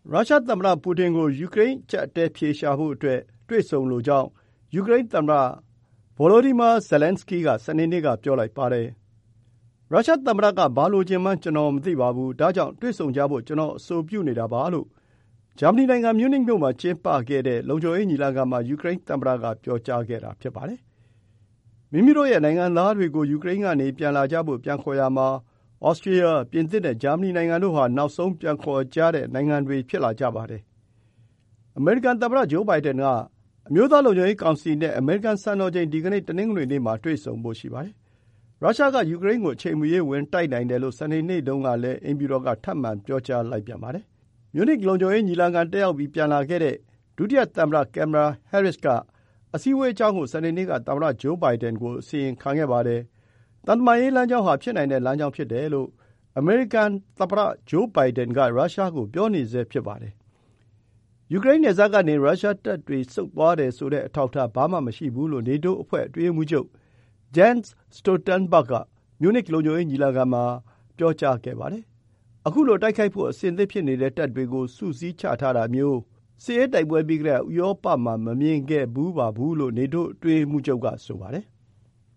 ရုရှားသမ္မတပူတင်ကိုယူကရိန်းအကျပ်အတည်းဖြေရှာဖို့အတွက်တွေ့ဆုံလိုကြောင်းယူကရိန်းသမ္မတ Volodymyr Zelenskyy ကစနေနေ့ကပြောလိုက်ပါတယ်။ရုရှားသမ္မတကဘာလိုချင်မှန်းကျွန်တော်မသိပါဘူး။ဒါကြောင့်တွေ့ဆုံကြဖို့ကျွန်တော်အဆိုပြုနေတာပါလို့ဂျာမနီနိုင်ငံမြူးနစ်မြို့မှာကျင်းပခဲ့တဲ့လုံခြုံရေးညီလာခံမှာယူကရိန်းသမ္မတကပြောကြားခဲ့တာဖြစ်ပါတယ်။မိမိတို့ရဲ့နိုင်ငံသားတွေကိုယူကရိန်းကနေပြန်လာကြဖို့ပြန်ခေါ်ရာမှာဩစတြေးလျ၊ပြင်သစ်နဲ့ဂျာမနီနိုင်ငံတို့ဟာနောက်ဆုံးပြန်ခေါ်ကြတဲ့နိုင်ငံတွေဖြစ်လာကြပါတယ်။အမေရိကန်သမ္မတဂျိုးဘိုင်ဒန်ကအမျိုးသားလုံခြုံရေးကောင်စီနဲ့အမေရိကန်စံတော်ချိန်ဒီကနေ့တနင်္ဂနွေနေ့မှာတွေ့ဆုံဖို့ရှိပါတယ်။ရုရှားကယူကရိန်းကိုအချိန်မရွေးဝင်တိုက်နိုင်တယ်လို့စနေနေ့တုန်းကလည်းအိမ်ဖြူတော်ကထပ်မံပြောကြားလိုက်ပြန်ပါတယ်။မြူးနစ်လုံခြုံရေးညီလာခံတက်ရောက်ပြီးပြန်လာခဲ့တဲ့ဒုတိယသမ္မတကင်မလာဟဲရစ်ကအစည်းအဝေးအကြောင်းကိုစနေနေ့ကသမ္မတဂျိုးဘိုင်ဒန်ကိုအစီရင်ခံခဲ့ပါတယ်။သံတမန်ရေးလမ်းကြောင်းဟာဖြစ်နိုင်တဲ့လမ်းကြောင်းဖြစ်တယ်လို့အမေရိကန်သမ္မတဂျိုးဘိုင်ဒန်ကရုရှားကိုပြောနေဆဲဖြစ်ပါတယ်။ယူကရိန်းနယ်စပ်ကနေရုရှားတပ်တွေဆုတ်သွားတယ်ဆိုတဲ့အထောက်အထားဘာမှမရှိဘူးလို့နေတိုးအဖွဲ့အတွင်းရေးမှူးချုပ် Jens Stoltenberg ကမြူးနစ်လုံခြုံရေးညီလာခံမှာပြောကြားခဲ့ပါတယ်။အခုလိုတိုက်ခိုက်ဖို့အဆင်သင့်ဖြစ်နေတဲ့တပ်တွေကိုစုစည်းချထားတာမျိုးစစ်ရေးတိုက်ပွဲပြီးကတည်းကဥရောပမှာမမြင်ခဲ့ဖူးပါဘူးလို့နေတိုးအတွင်းရေးမှူးချုပ်ကဆိုပါတယ်။